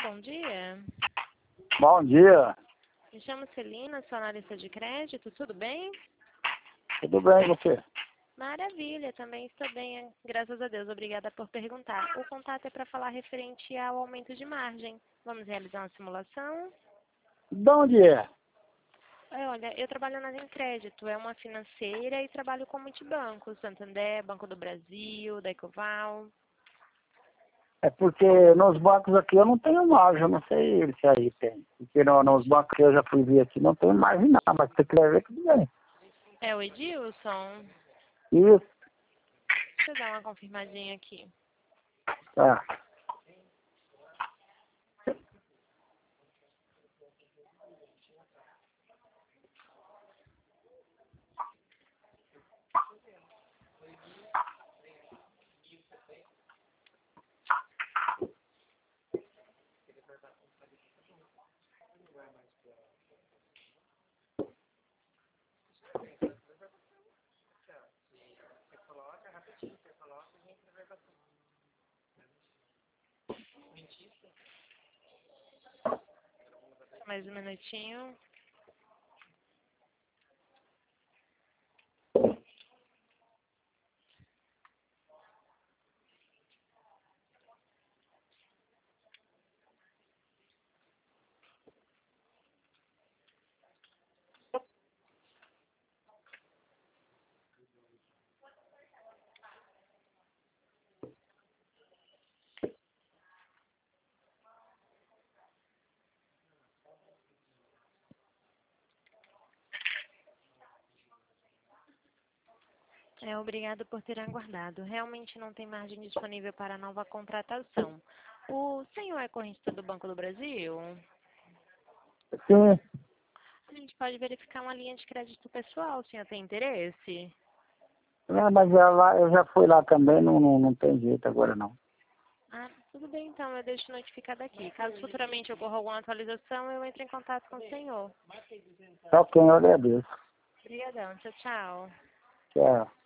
bom dia. Bom dia. Me chamo Celina, sou analista de crédito, tudo bem? Tudo bem, e você? Maravilha, também estou bem, graças a Deus, obrigada por perguntar. O contato é para falar referente ao aumento de margem. Vamos realizar uma simulação? De onde é? Olha, eu trabalho na Crédito, é uma financeira e trabalho com multibancos, Santander, Banco do Brasil, da Ecoval. É porque nos bancos aqui eu não tenho margem, eu não sei se aí tem. Porque nos bancos que eu já fui ver aqui não tem margem não, mas se você quiser ver, tudo bem. É o Edilson? Isso, Deixa eu dar uma confirmadinha aqui. tá. Mais um minutinho. Obrigado por ter aguardado. Realmente não tem margem disponível para nova contratação. O senhor é correntista do Banco do Brasil? Sim, A gente pode verificar uma linha de crédito pessoal, o senhor tem interesse? mas eu já fui lá também, não tem jeito agora não. Ah, tudo bem então, eu deixo notificado aqui. Caso futuramente ocorra alguma atualização, eu entro em contato com o senhor. Só quem eu agradeço. Obrigadão, tchau, tchau. Tchau.